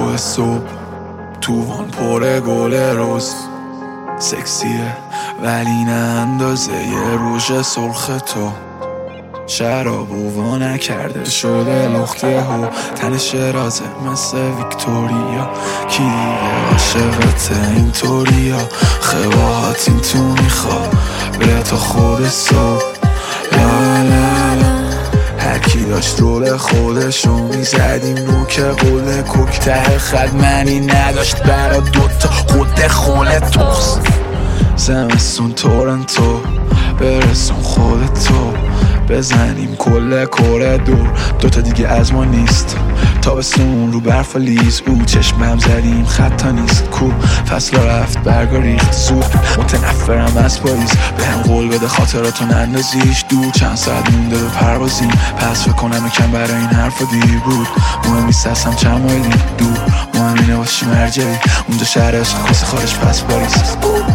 شروع صبح توان پر گل روز، سکسیه ولی نه اندازه یه روژ سرخ تو. شراب و نکرده شده لخته و تنش رازه مثل ویکتوریا. کی دیگه عاشقته اینطوریا؟ خواهات این تو میخواد بره تا خود صبح. لا لا لا هرکی داشت رول خودشو میزدیم نوک قول کوک ته خد منی نداشت برا دوتا خود خول توست. زمستون تورنتو برسون خودتو بزنیم کل کره دور دوتا دیگه از ما نیست. تابستون رو برف و لیز او چشمم زدیم خطا نیست کو فصل رفت برگا ریخت زود. متنفرم از پاییز به هم قول بده خاطراتو نندازیش دور. چند ساعت مونده به پروازیم پس فکر کنم یکم برای این حرفا دیر بود. مهم نیست هستم چند مایلی دور مهم اینه واسه مرجعی اونجا شهر عشق کسی خارج پس پاریس.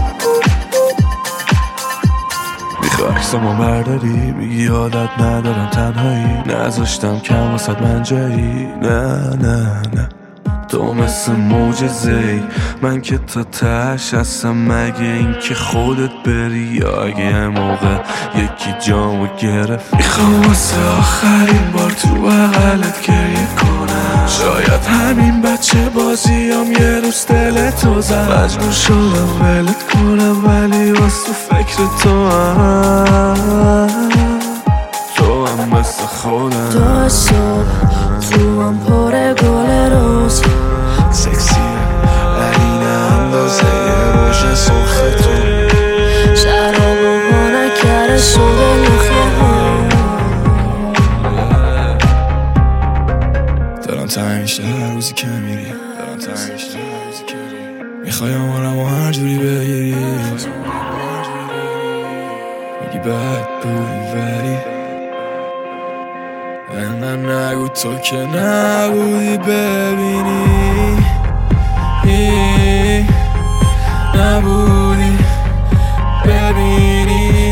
عکسامو برداری میگی عادت ندارم تنهایی نذاشتم کم واسد من جایی. نه نه نه تو مثل معجزه‌ای من که تا تهش هستم مگه این که خودت بری یا اگه یه موقع یکی جامو گرفت. میخوام واسه آخرین بار تو بغلت گریه کنم. شاید همین بچه بازیام یه روز دلتو زد. مجبور شدم ولت کنم ولی واسه فکر تو هم مثل خودم. تو صبح تو هم پر گل روز، سکسیه ولی نه اندازه یه روژ سرخ تو. شراب و نکرده شده لخته دارم تنگ میشه هر روزی که میری. میخوای آمارم و هر جوری بگیری. میگی بد بودی ولی من نگو تو که نبودی ببینی. نبودی ببینی.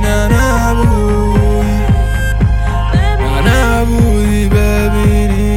نبودی ببینی.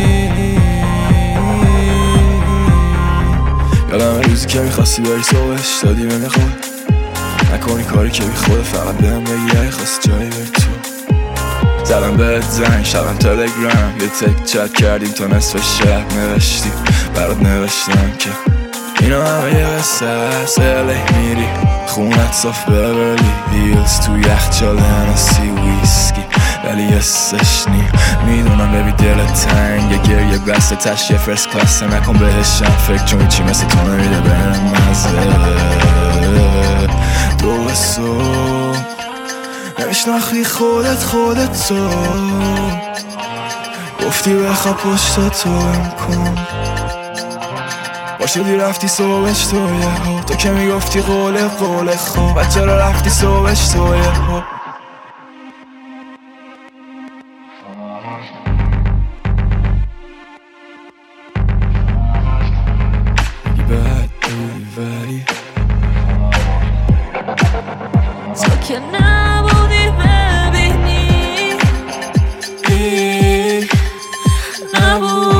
یادم روزی که میخواستی بری صبحش دادی به نخواد نکنی کاری که بی خوده فقط بهم بگی اگه خواستی جایی بری تو. زدم بهت زنگ شدم تلگرام یه تک چت کردیم تا نصف شب نوشتیم برات نوشتم که اینا همه یه قصه هست. الی میری خونت صاف ببرلی هیلز تو یخچال هنسی ویسکی ولی حسش نی. میدونم ببی دلت تنگه گریه بسته تش یه فرست کلاس نکن بهشم فکر چون چی مثل تو نمیده بهم مزه. دو صبح نمیشناختی خودت تو گفتی بخواب پشت تو ام کن باشدی رفتی صبحش تو یه ها تو که میگفتی قول خوب بچه را رفتی صبحش تو یه ها. میگی بد بودی ولی تو که نبودی ببینی. نبود